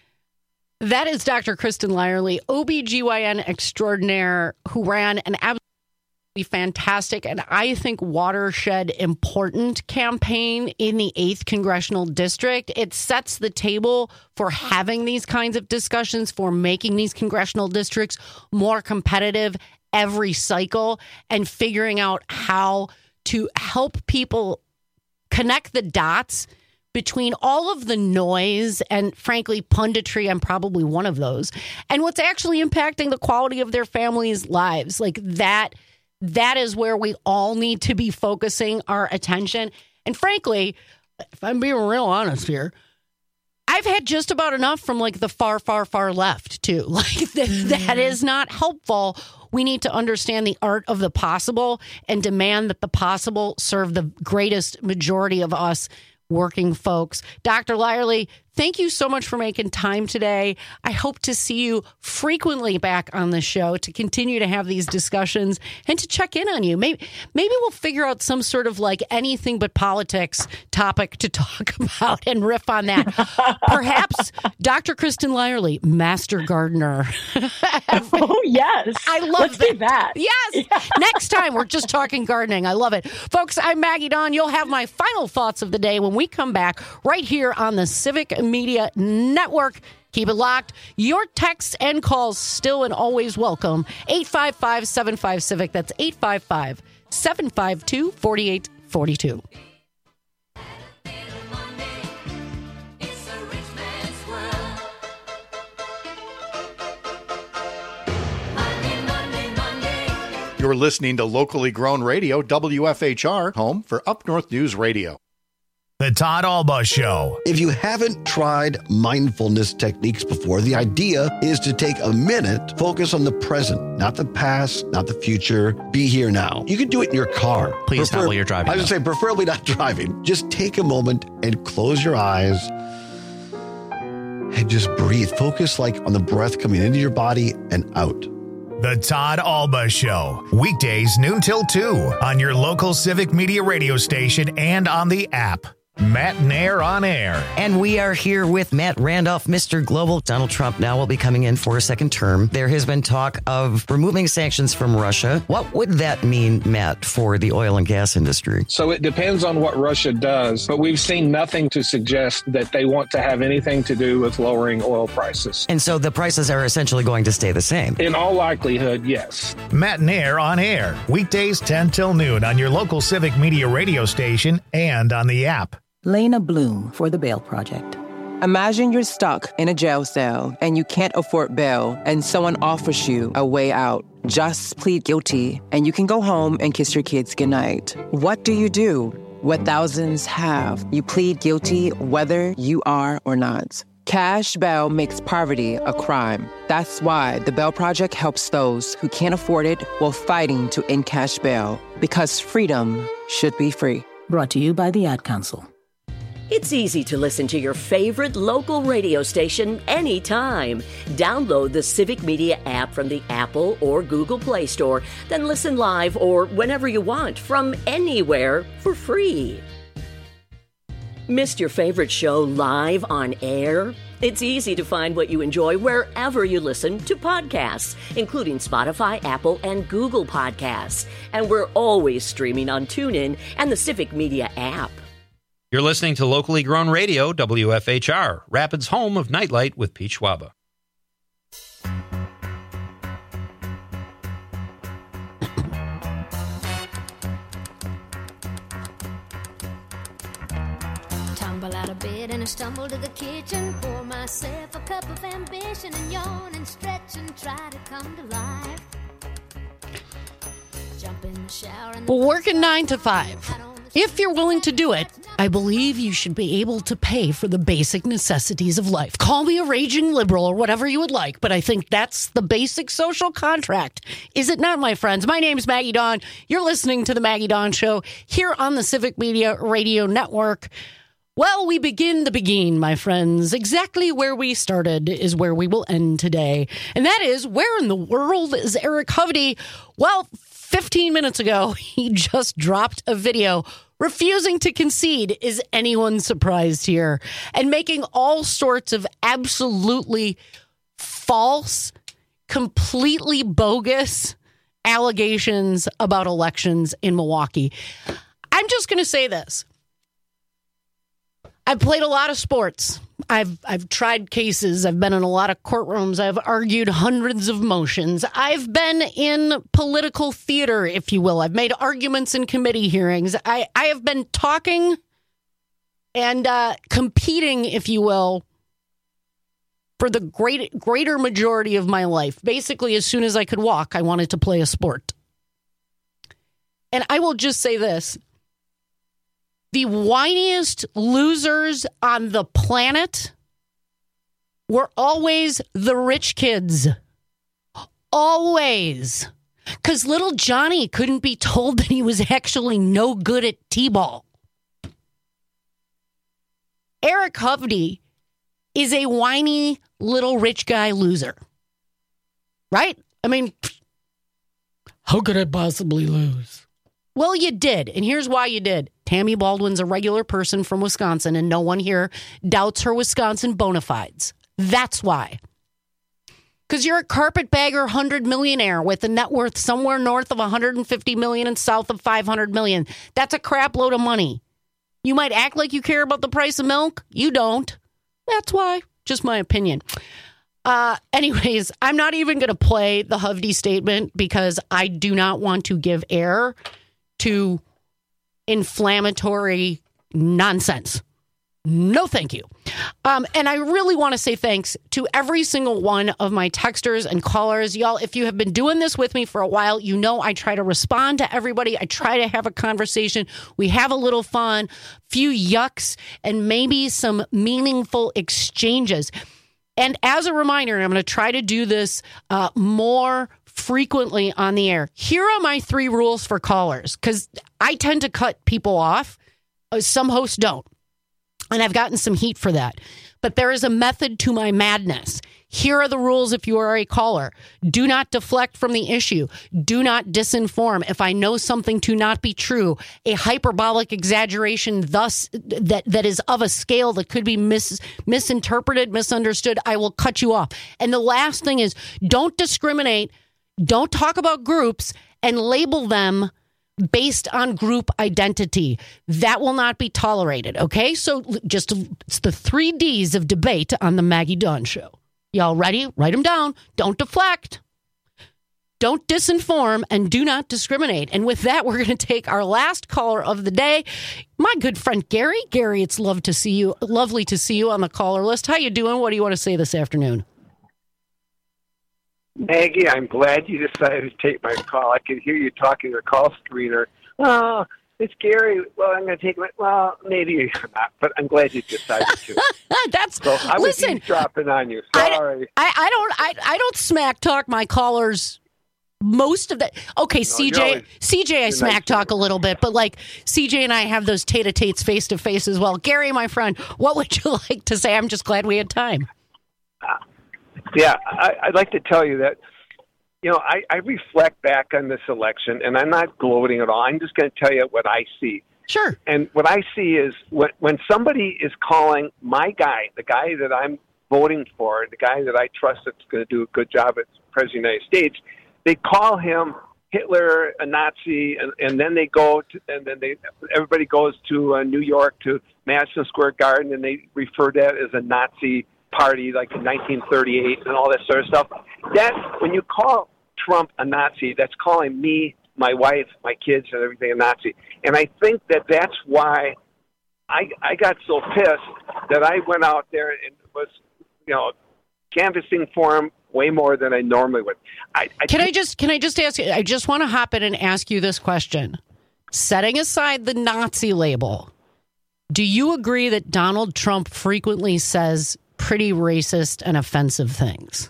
That is Dr. Kristen Lyerly, OBGYN extraordinaire, who ran an absolutely fantastic and I think watershed important campaign in the 8th Congressional District. It sets the table for having these kinds of discussions, for making these congressional districts more competitive every cycle, and figuring out how to help people connect the dots between all of the noise and, frankly, punditry. I'm probably one of those, and what's actually impacting the quality of their families' lives. Like, that is where we all need to be focusing our attention. And frankly, if I'm being real honest here, I've had just about enough from like the far, far, far left too. Like that is not helpful. We need to understand the art of the possible and demand that the possible serve the greatest majority of us working folks. Dr. Lyerly, thank you so much for making time today. I hope to see you frequently back on the show to continue to have these discussions and to check in on you. Maybe we'll figure out some sort of like anything but politics topic to talk about and riff on that. Perhaps Dr. Kristen Lyerly, Master Gardener. Oh, yes. I love Let's do that. Yes. Yeah. Next time, we're just talking gardening. I love it. Folks, I'm Maggie Dawn. You'll have my final thoughts of the day when we come back right here on the Civic Media Network. Keep it locked. Your texts and calls still and always welcome. 855-75-CIVIC. That's 855-752-4842. You're listening to locally grown radio, WFHR, home for Up North News Radio. The Todd Alba Show. If you haven't tried mindfulness techniques before, the idea is to take a minute, focus on the present, not the past, not the future. Be here now. You can do it in your car. Please not while you're driving. I was going to say, preferably not driving. Just take a moment and close your eyes and just breathe. Focus like on the breath coming into your body and out. The Todd Alba Show. Weekdays noon till 2 on your local Civic Media radio station and on the app. Matt Nair on air. And we are here with Matt Randolph, Mr. Global. Donald Trump now will be coming in for a second term. There has been talk of removing sanctions from Russia. What would that mean, Matt, for the oil and gas industry? So it depends on what Russia does, but we've seen nothing to suggest that they want to have anything to do with lowering oil prices. And so the prices are essentially going to stay the same? In all likelihood, yes. Matt Nair on air. Weekdays 10 till noon on your local Civic Media radio station and on the app. Lena Bloom for the Bail Project. Imagine you're stuck in a jail cell and you can't afford bail and someone offers you a way out. Just plead guilty and you can go home and kiss your kids goodnight. What do you do? What thousands have. You plead guilty whether you are or not. Cash bail makes poverty a crime. That's why the Bail Project helps those who can't afford it while fighting to end cash bail. Because freedom should be free. Brought to you by the Ad Council. It's easy to listen to your favorite local radio station anytime. Download the Civic Media app from the Apple or Google Play Store, then listen live or whenever you want from anywhere for free. Missed your favorite show live on air? It's easy to find what you enjoy wherever you listen to podcasts, including Spotify, Apple, and Google Podcasts. And we're always streaming on TuneIn and the Civic Media app. You're listening to locally grown radio, WFHR, Rapids' home of Nightlight with Pete Schwaba. Tumble out of bed and I stumble to the kitchen, pour myself a cup of ambition and yawn and stretch and try to come to life. Jump in the shower and Working 9 to 5. If you're willing to do it, I believe you should be able to pay for the basic necessities of life. Call me a raging liberal or whatever you would like, but I think that's the basic social contract. Is it not, my friends? My name's Maggie Dawn. You're listening to The Maggie Dawn Show here on the Civic Media Radio Network. Well, we begin the beginning, my friends. Exactly where we started is where we will end today. And that is, where in the world is Eric Hovde? Well, 15 minutes ago, he just dropped a video refusing to concede. Is anyone surprised here? And making all sorts of absolutely false, completely bogus allegations about elections in Milwaukee. I'm just going to say this. I've played a lot of sports. I've tried cases. I've been in a lot of courtrooms. I've argued hundreds of motions. I've been in political theater, if you will. I've made arguments in committee hearings. I have been talking and competing, if you will, for the greater majority of my life. Basically, as soon as I could walk, I wanted to play a sport. And I will just say this. The whiniest losers on the planet were always the rich kids. Always. Because little Johnny couldn't be told that he was actually no good at t-ball. Eric Hovde is a whiny little rich guy loser. Right? I mean, how could I possibly lose? Well, you did. And here's why you did. Tammy Baldwin's a regular person from Wisconsin, and no one here doubts her Wisconsin bona fides. That's why. Because you're a carpetbagger 100 millionaire with a net worth somewhere north of 150 million and south of 500 million. That's a crap load of money. You might act like you care about the price of milk. You don't. That's why. Just my opinion. Anyways, I'm not even going to play the Hovde statement because I do not want to give air to inflammatory nonsense. No, thank you. And I really want to say thanks to every single one of my texters and callers. Y'all, if you have been doing this with me for a while, you know I try to respond to everybody. I try to have a conversation. We have a little fun, few yucks, and maybe some meaningful exchanges. And as a reminder, and I'm going to try to do this more frequently on the air, here are my 3 rules for callers, because I tend to cut people off. Some hosts don't. And I've gotten some heat for that. But there is a method to my madness. Here are the rules if you are a caller. Do not deflect from the issue. Do not disinform. If I know something to not be true, a hyperbolic exaggeration thus that is of a scale that could be misinterpreted, misunderstood, I will cut you off. And the last thing is, don't discriminate. Don't talk about groups and label them based on group identity. That will not be tolerated, okay? So it's the 3 Ds of debate on the Maggie Dawn Show. Y'all ready? Write them down. Don't deflect. Don't disinform, and do not discriminate. And with that, we're going to take our last caller of the day, my good friend Gary. Gary, it's lovely to see you on the caller list. How you doing? What do you want to say this afternoon? Maggie, I'm glad you decided to take my call. I could hear you talking to the call screener. Oh, it's Gary. Well, I'm going to take my. Well, maybe you're not, but I'm glad you decided to. I was eavesdropping on you. Sorry. I don't smack talk my callers. Most of that. Okay, no, CJ, I smack talk a little bit, but like CJ and I have those tete-a-tetes face to face as well. Gary, my friend, what would you like to say? I'm just glad we had time. Yeah, I'd like to tell you that, I reflect back on this election, and I'm not gloating at all. I'm just going to tell you what I see. Sure. And what I see is when somebody is calling my guy, the guy that I'm voting for, the guy that I trust that's going to do a good job as President of the United States, they call him Hitler, a Nazi, and then they go to, and then everybody goes to New York to Madison Square Garden, and they refer to that as a Nazi party, like in 1938 and all that sort of stuff. That when you call Trump a Nazi, that's calling me, my wife, my kids, and everything a Nazi. And I think that's why I got so pissed that I went out there and was, canvassing for him way more than I normally would. Can I just ask you? I just want to hop in and ask you this question. Setting aside the Nazi label, do you agree that Donald Trump frequently says pretty racist and offensive things?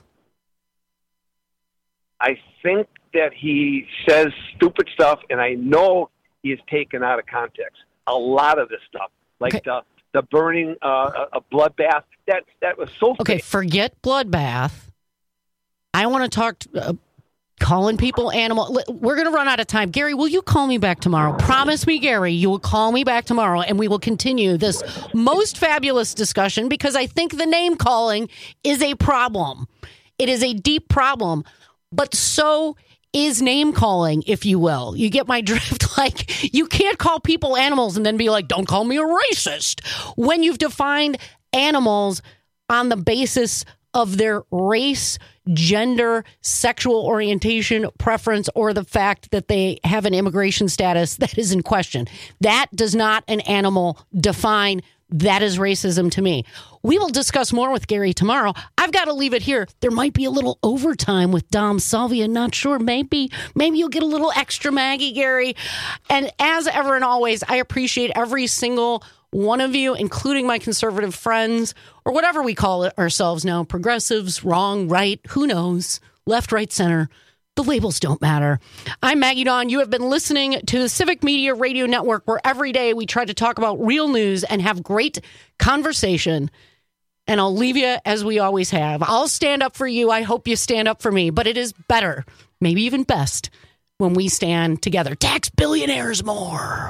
I think that he says stupid stuff, and I know he is taken out of context. A lot of this stuff, like the burning a bloodbath, that was so okay. fake. Forget bloodbath. I want to talk calling people animal. We're going to run out of time. Gary, will you call me back tomorrow? Promise me, Gary, you will call me back tomorrow, and we will continue this most fabulous discussion, because I think the name calling is a problem. It is a deep problem, but so is name calling, if you will. You get my drift? Like, you can't call people animals and then be like, don't call me a racist, when you've defined animals on the basis of their race, gender, sexual orientation, preference, or the fact that they have an immigration status that is in question. That does not an animal define. That is racism to me. We will discuss more with Gary tomorrow. I've got to leave it here. There might be a little overtime with Dom Salvia. Not sure. Maybe you'll get a little extra Maggie, Gary. And as ever and always, I appreciate every single one of you, including my conservative friends, or whatever we call it ourselves now, progressives, wrong, right, who knows, left, right, center. The labels don't matter. I'm Maggie Dawn. You have been listening to the Civic Media Radio Network, where every day we try to talk about real news and have great conversation. And I'll leave you as we always have. I'll stand up for you. I hope you stand up for me. But it is better, maybe even best, when we stand together. Tax billionaires more.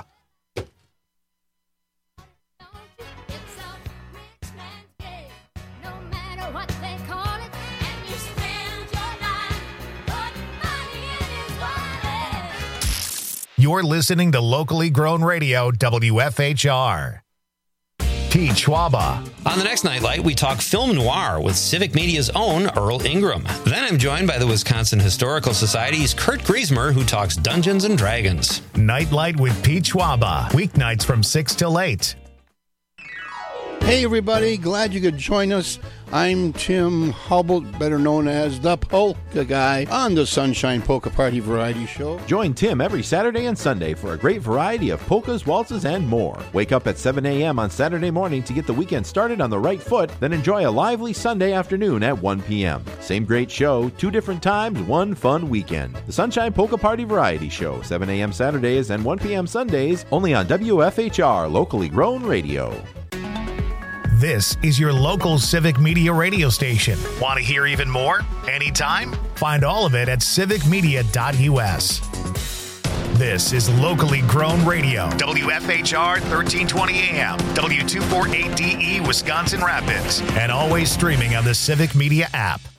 You're listening to locally grown radio, WFHR. Pete Schwaba. On the next Nightlight, we talk film noir with Civic Media's own Earl Ingram. Then I'm joined by the Wisconsin Historical Society's Kurt Griesmer, who talks Dungeons and Dragons. Nightlight with Pete Schwaba. Weeknights from 6 till 8. Hey everybody, glad you could join us. I'm Tim Hubble, better known as the Polka Guy, on the Sunshine Polka Party Variety Show. Join Tim every Saturday and Sunday for a great variety of polkas, waltzes, and more. Wake up at 7 a.m. on Saturday morning to get the weekend started on the right foot, then enjoy a lively Sunday afternoon at 1 p.m. Same great show, 2 different times, one fun weekend. The Sunshine Polka Party Variety Show, 7 a.m. Saturdays and 1 p.m. Sundays, only on WFHR, locally grown radio. This is your local Civic Media radio station. Want to hear even more? Anytime? Find all of it at civicmedia.us. This is locally grown radio. WFHR 1320 AM, W248DE Wisconsin Rapids, and always streaming on the Civic Media app.